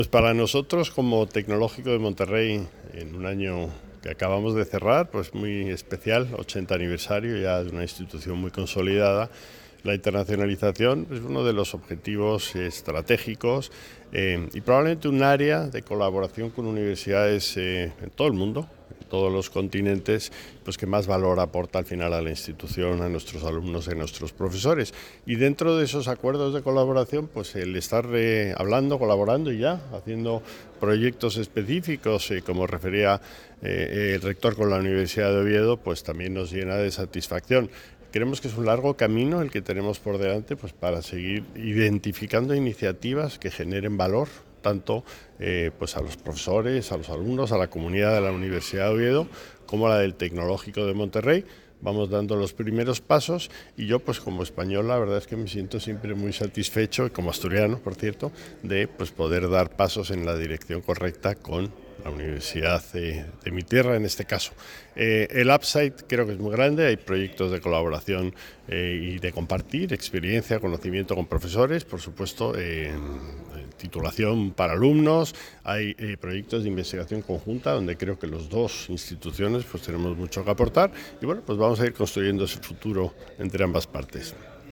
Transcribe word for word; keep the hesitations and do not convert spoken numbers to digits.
Pues para nosotros como Tecnológico de Monterrey, en un año que acabamos de cerrar, pues muy especial, ochenta aniversario ya de una institución muy consolidada. La internacionalización es uno de los objetivos estratégicos eh, y probablemente un área de colaboración con universidades eh, en todo el mundo, en todos los continentes, pues que más valor aporta al final a la institución, a nuestros alumnos y a nuestros profesores. Y dentro de esos acuerdos de colaboración, pues el estar eh, hablando, colaborando y ya haciendo proyectos específicos, eh, como refería eh, el rector con la Universidad de Oviedo, pues también nos llena de satisfacción. Creemos que es un largo camino el que tenemos por delante, pues para seguir identificando iniciativas que generen valor tanto eh, pues a los profesores, a los alumnos, a la comunidad de la Universidad de Oviedo, como a la del Tecnológico de Monterrey. Vamos dando los primeros pasos y yo pues como español la verdad es que me siento siempre muy satisfecho, y como asturiano por cierto, de pues poder dar pasos en la dirección correcta con la universidad de, de mi tierra en este caso. Eh, el Upside creo que es muy grande, hay proyectos de colaboración eh, y de compartir experiencia, conocimiento con profesores, por supuesto, eh, titulación para alumnos, hay eh, proyectos de investigación conjunta donde creo que las dos instituciones pues tenemos mucho que aportar y bueno, pues vamos a ir construyendo ese futuro entre ambas partes.